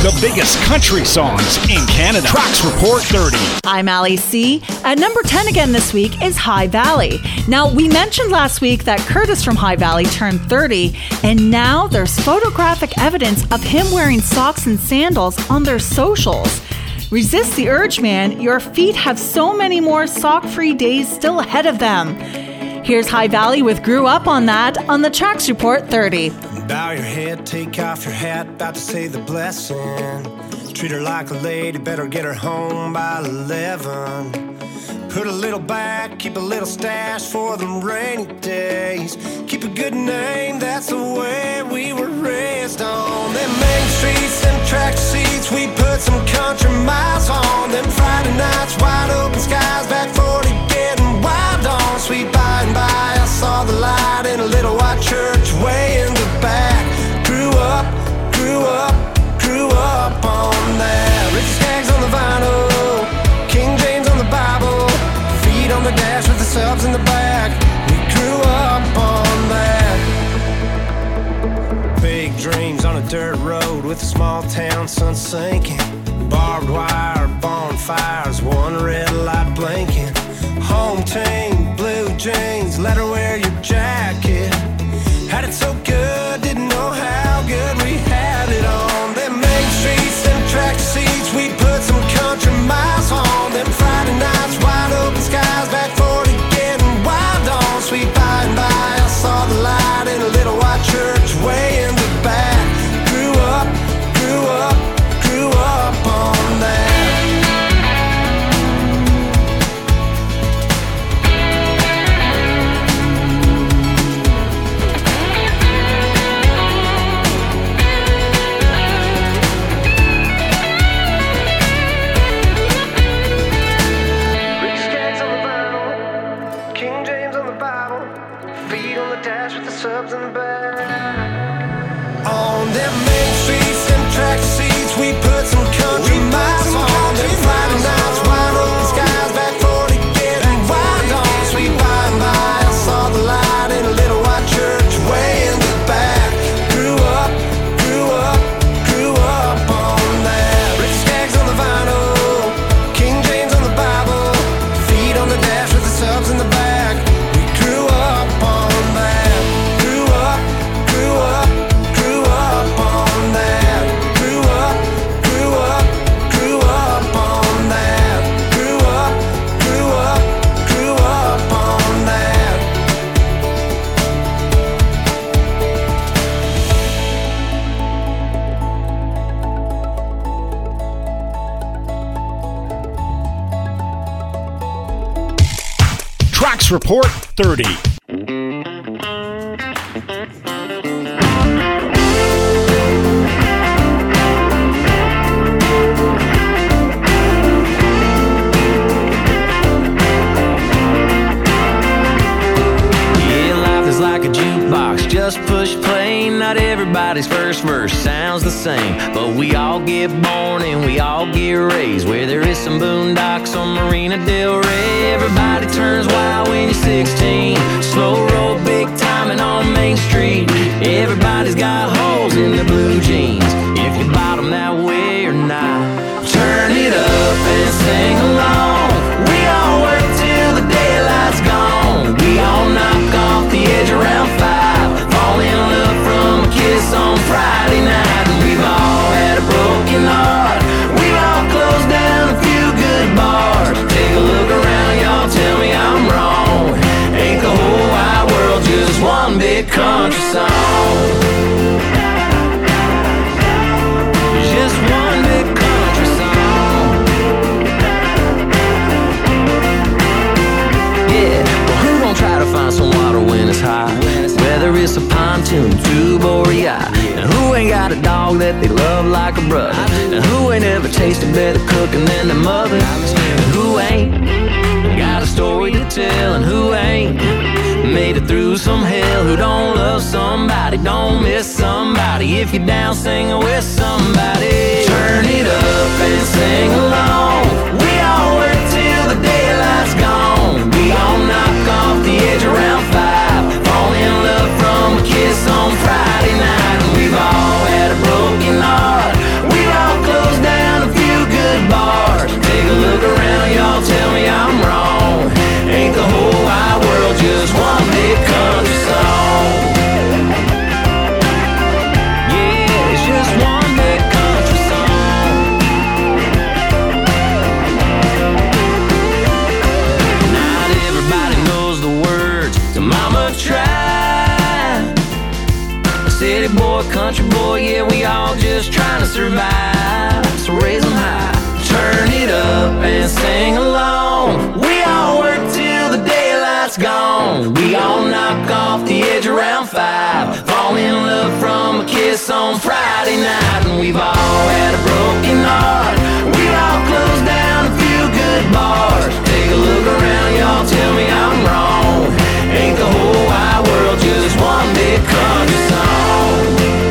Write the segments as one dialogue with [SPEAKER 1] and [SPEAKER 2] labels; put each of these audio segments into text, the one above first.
[SPEAKER 1] the biggest country songs in Canada. Tracks Report 30.
[SPEAKER 2] I'm Allie C. At number 10 again this week is High Valley. Now, we mentioned last week that Curtis from High Valley turned 30, and now there's photographic evidence of him wearing socks and sandals on their socials. Resist the urge, man. Your feet have so many more sock-free days still ahead of them. Here's High Valley with Grew Up on That on the Tracks Report 30.
[SPEAKER 3] Bow your head, take off your hat, about to say the blessing. Treat her like a lady, better get her home by 11. Put a little back, keep a little stash for them rainy days. Keep a good name, that's the way we were raised on. Them main streets, them track seats, we put some country miles on. Them Friday nights, wide open skies, back 40 getting wild on. Sweet by and by, I saw the light in a little white church way in the back. Grew up on that. Rich Skaggs on the vinyl, King James on the Bible, feet on the dash with the subs in the back. We grew up on that. Big dreams on a dirt road with a small town sun sinking. Barbed wire, bonfires, one red light blinking. Home team, blue jeans, let her wear your jacket. Had it so good, didn't know how good we had it on. Them main streets, them track seats, we put some country miles on. Them Friday nights, wide open skies, back 40 getting wild on. Sweet by and by, I saw the light in a little white church way in the back. Grew up on that. Subs in the back. On them main streets, them track seats, we put some country miles on. Them Friday nights, wide open skies, back 40 getting wild on. Sweet by and by, I saw the light in a little white church way in the back. Grew up on that. Rich Skaggs on the vinyl, King James on the Bible, feet on the dash with the subs in the back. We grew up on that.
[SPEAKER 1] Tracks Report 30.
[SPEAKER 4] Just push play, not everybody's first verse sounds the same, but we all get born and we all get raised where there is some boondocks on Marina Del Rey. Everybody turns wild when you're 16, slow roll big timing on Main Street. Everybody's got holes in their blue jeans, if you bottom that way or not. Turn it up and sing along, we all work till the daylight's gone. We all knock off the edge around 5, fall in love from a kiss on Friday night. And we've all had a broken heart, we've all closed down a few good bars. Take a look around, y'all, tell me I'm wrong. Ain't the whole wide world just one big country song? Just one big country song. Yeah, well, who gon' try to find some water when it's high? Whether it's a pontoon, tube, or a yacht. And who ain't got a dog that they love like a brother? And who ain't ever tasted better cooking than their mother? And who ain't got a story to tell? And who ain't made it through some hell? Who don't love somebody, don't miss somebody? If you're down singing with somebody, turn it up and sing along. We all work till the daylight's gone. We all knock off the edge around 5, fall in love from a kiss on Friday night. And we've all had a broken heart, we've all on Friday night, and we've all had a broken heart. We all closed down a few good bars. Take a look around, y'all, tell me I'm wrong. Ain't the whole wide world just one big country song?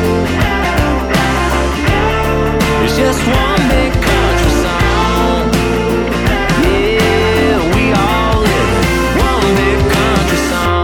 [SPEAKER 4] It's just one big country song. Yeah, we all live one big country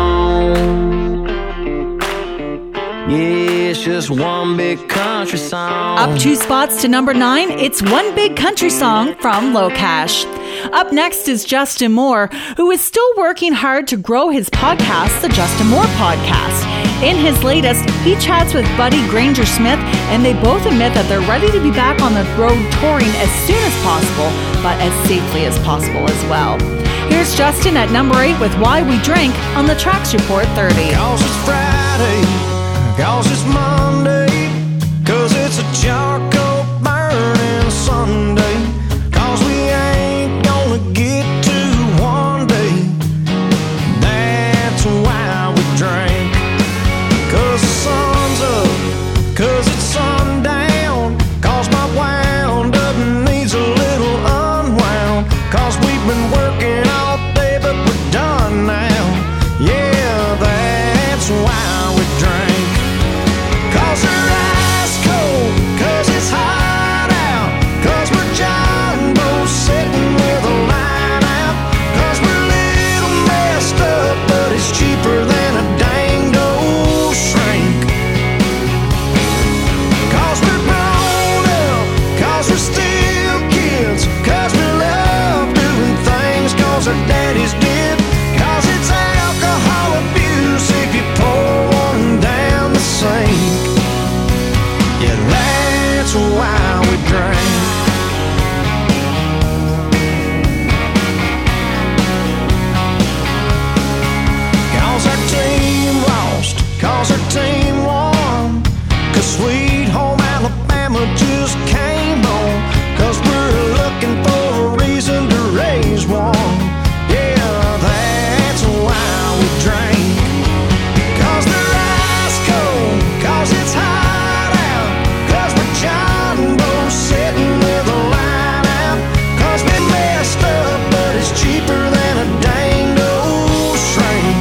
[SPEAKER 4] song. Yeah, it's just one big country song.
[SPEAKER 2] Up 2 spots to number 9, it's One Big Country Song from LoCash. Up next is Justin Moore, who is still working hard to grow his podcast, the Justin Moore Podcast. In his latest, he chats with Buddy Granger Smith, and they both admit that they're ready to be back on the road touring as soon as possible, but as safely as possible as well. Here's Justin at number 8 with Why We Drink on the Tracks Report 30.
[SPEAKER 3] Cause it's Friday, cause it's Monday, cause it's a charcoal burning Sunday, cause we ain't gonna get to one day. That's why we drink. Cause the sun's up, cause it's sundown, cause my wound up needs a little unwound, cause we've been working all day but we're done now. Yeah, that's why we drink. Cause they're ice cold, cause it's hot out, cause we're jumbo sitting with a line out, cause we're a little messed up but it's cheaper than a danged old shrink. Cause we're grown up, cause we're still kids, cause we love doing things cause our daddies did, cause it's alcohol abuse if you pour one down the sink. Yeah, that's why we drink. Cause our team lost, cause our team won, cause Sweet Home Alabama just came on, cause we're looking for a reason to raise one. Yeah, that's why we drink. Cause they're ice cold, cause it's hot out, cause we're jumbo sitting with a line out, cause we messed up but it's cheaper than a danged old shrink.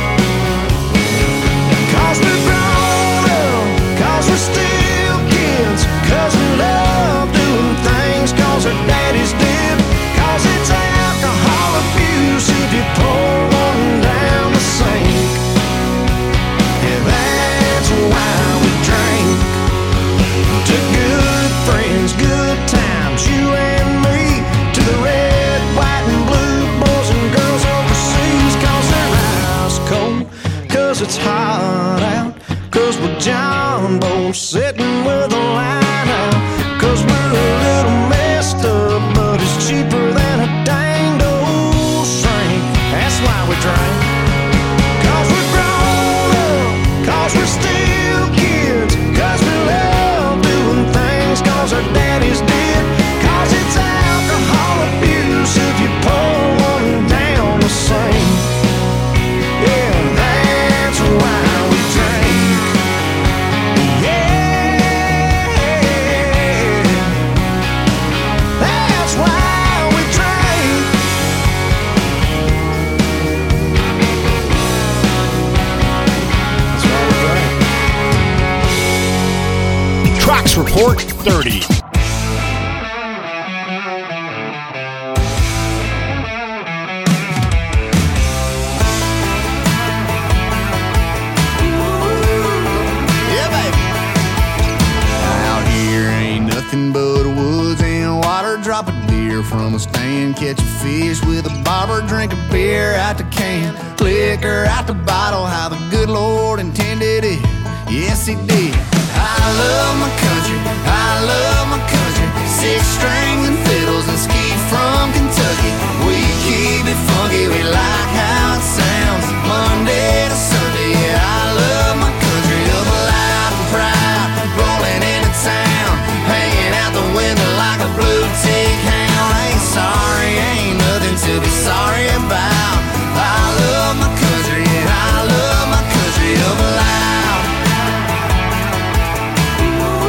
[SPEAKER 3] Cause we're grown up, cause we're still kids, cause we love doing things cause our daddies did, cause it's alcohol abuse if you pour one down the sink. Yeah, that's why we drink. To good friends, good times, you and me, to the red, white, and blue boys and girls overseas, cause they're ice cold, cause it's hot out, cause we're jumbo sitting with a line out, cause we're a little messed up but it's cheaper than a danged old shrink. That's why we drink. Cause we're grown up, cause we're still kids, cause we love doing things cause our daddies did, cause it's alcohol abuse if you pour one down the sink. Yeah, that's why we drink. Yeah, that's why we drink. That's why we drink.
[SPEAKER 1] Tracks Report 30.
[SPEAKER 5] Yeah, baby. Out here ain't nothing but woods and water. Drop a deer from a stand, catch a fish with a barber, drink a beer out the can, liquor out the bottle. How the good Lord intended it, yes He did. I love my country, I love my country. 6 strings and fiddles and skeet from Kentucky. We keep it funky, we like how it sounds. Monday to Sunday, yeah, I love my country. Up loud and proud, rolling into town, hanging out the window like a blue tick hound. Ain't sorry, ain't nothing to be sorry about. I love my country, and I love my country up loud.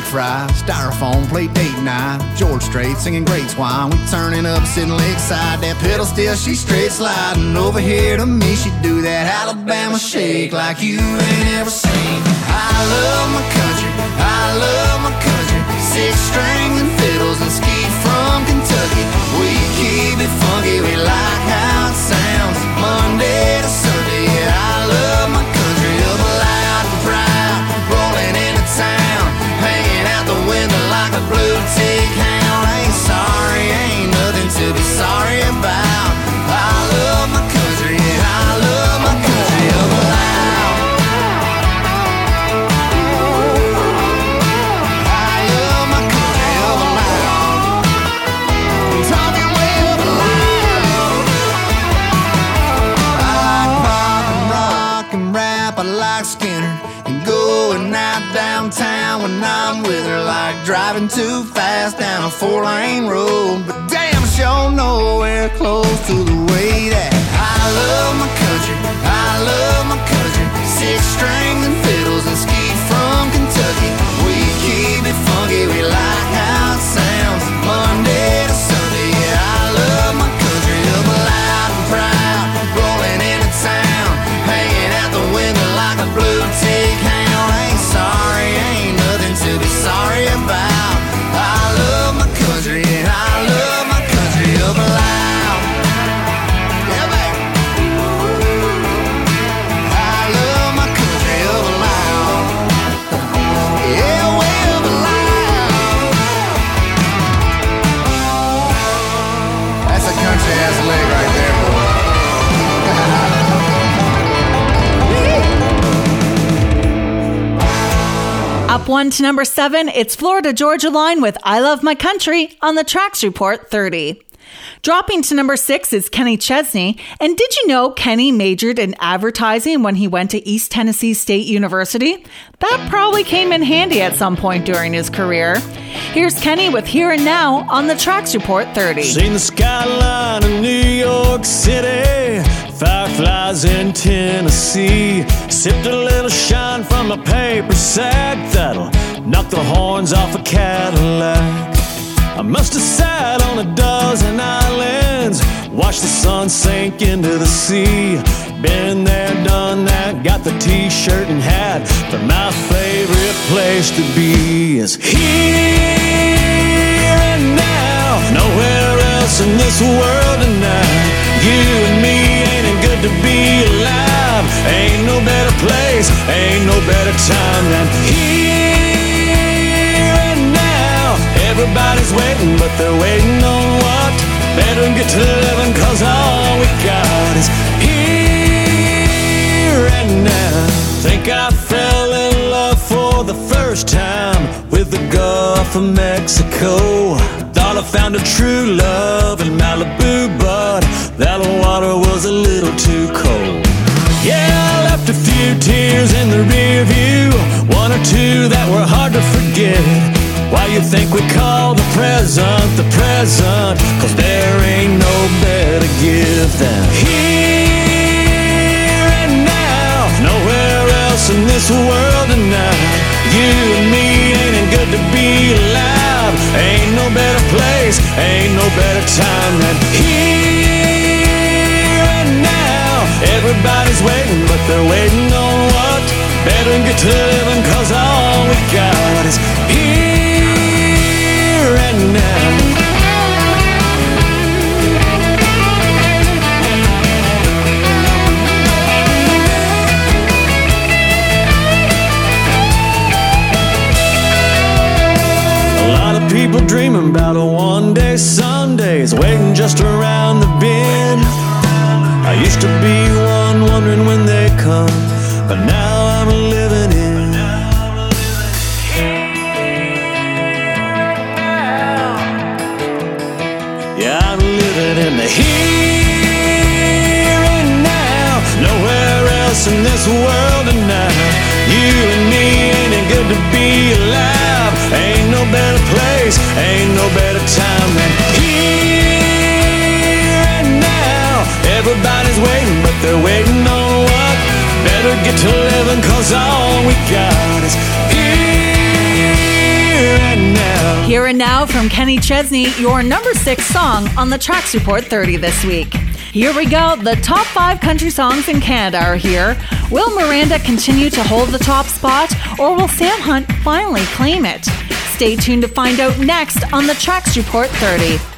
[SPEAKER 5] fry, styrofoam plate date night. George Strait singing great swine. We turning up, sitting lakeside. That pedal still, she straight sliding. Over here to me, she do that Alabama shake like you ain't ever seen. I love my country, I love my country. Six strings and fiddles and skeet from Kentucky. We keep it funky, we like how it sounds. Monday to Sunday, yeah, I love my country. Up loud and proud, rolling into town, hanging out the window like a blue tick hound. Ain't sorry, ain't nothing to be sorry about. I love my country, yeah, I love my country. Up loud, I love my country. Up loud, talking way up loud. I like pop and rock and rap, I like Skinner, and going out downtown when I'm with her, like driving too fast down a 4-lane road. But damn sure nowhere close to the way that I love my country, I love my country. Six strings and fiddles and skeet from Kentucky. We keep it funky, we like how it sounds. Monday to Sunday, yeah, I love my country. Up loud and proud, rolling into town, hanging out the window like a blue tick hound. Ain't sorry, ain't nothing to be sorry about. I love my country, and I love my country. Up loud, yeah, baby. I love my country. Up loud, yeah, way up loud. That's a country ass leg right there, boy.
[SPEAKER 2] Up one to number 7, it's Florida Georgia Line with I Love My Country on the Tracks Report 30. Dropping to number 6 is Kenny Chesney. And did you know Kenny majored in advertising when he went to East Tennessee State University? That probably came in handy at some point during his career. Here's Kenny with Here and Now on the Tracks Report 30.
[SPEAKER 6] Seen the skyline of New York City, fireflies in Tennessee. Sipped a little shine from a paper sack that'll knock the horns off a Cadillac. I must have sat on a dozen islands, watched the sun sink into the sea. Been there, done that, got the t-shirt and hat, but my favorite place to be is here and now. Nowhere else in this world tonight. You and me, ain't it good to be alive? Ain't no better place, ain't no better time than here and now. Everybody's waiting, but they're waiting on what? Better get to living, cause all we got is here and now. Think I fell in love for the first time with the Gulf of Mexico. Thought I found a true love in Malibu, but that water was a little too cold. Yeah, I left a few tears in the rear view, one or two that were hard to forget. Why you think we call the present? Cause there ain't no better gift than here and now. Nowhere else in this world tonight. You and me, ain't it good to be alive? Ain't no better place, ain't no better time than here and now. Everybody's waiting, but they're waiting on what? Better get to living, cause all we got is here and now. A lot of people dreaming about a one-day Sundays, waiting just around the bend. I used to be one wondering when they come, but now I'm living in. Yeah, I'm living in the here and now. Nowhere else in this world tonight. You and me, ain't it good to be alive? Ain't no better place, ain't no better time than here and now. Everybody's waiting, but they're waiting on what? Better get to living, cause all we got is here
[SPEAKER 2] Here and now from Kenny Chesney, your number 6 song on the Tracks Report 30 this week. Here we go. The top 5 country songs in Canada are here. Will Miranda continue to hold the top spot, or will Sam Hunt finally claim it? Stay tuned to find out next on the Tracks Report 30.